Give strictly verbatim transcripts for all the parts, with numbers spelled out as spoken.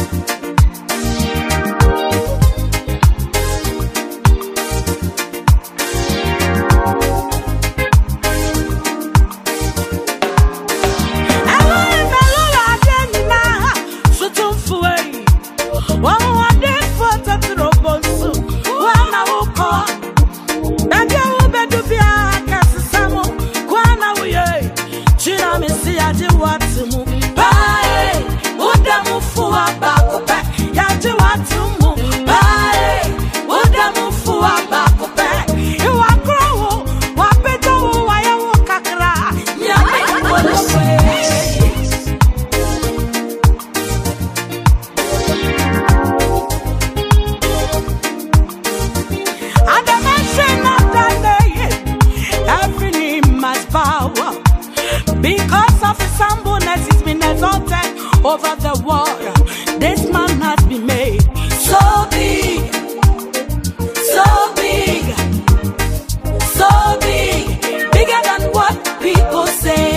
Because of his humbleness, he's been exalted over the world. This man has been made so big, so big, so big, bigger than what people say.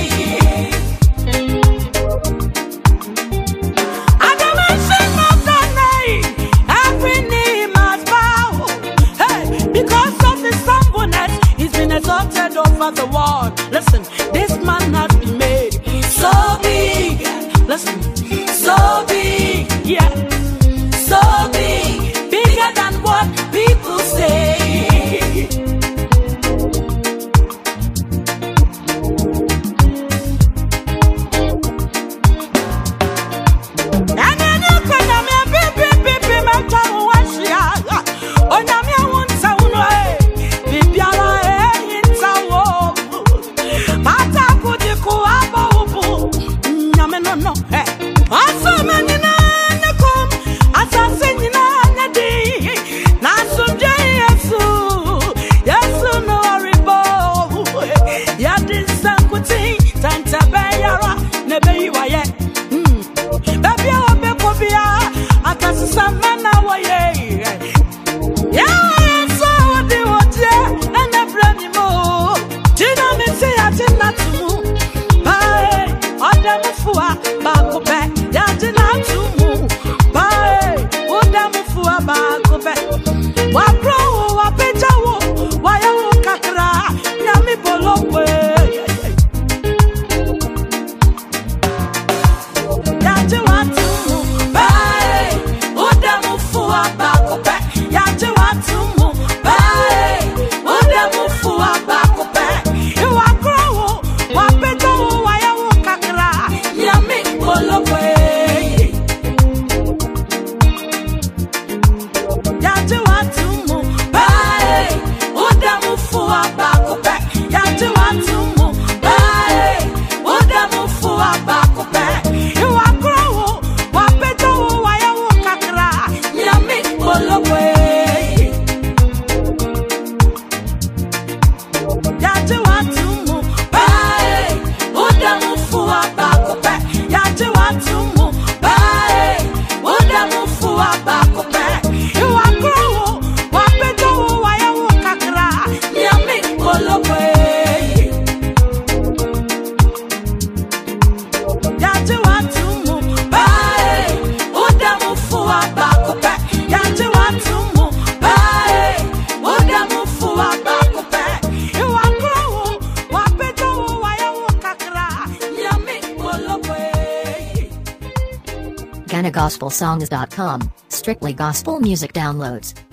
At the mention of the name, every knee must bow. Hey, because of his humbleness, he's been exalted over the world. Listen, this man has been made so big. Listen, so big, yeah, so big, bigger than what people say. And then you can have me, baby, baby, my child, what's ya? Oh, now me, I want to know, baby, I ain't so old. But I could you go up, no, no, hey. Also, man, you know, come, as I sing, you know, day. Now, some day, yes, yes, no, ribo. Ya did some good thing, Tanta Bayara, never you are yet. Baby, I'll be Pobia, I can see some man away. Yeah, so the water, and the bloody more. Tina, me say, I did not move. Bye, on the fua. Back back, ya did not to move. Bye, what damn for back back. What pro, what better, why I walk a cra, Yami Polo way. Ya do want to move. Bye, what damn for back back. Ya do want to move. Bye, what damn for back back. You are grow, what better, why I walk a cra, Yami. Ghana Gospel Songs dot com, strictly gospel music downloads.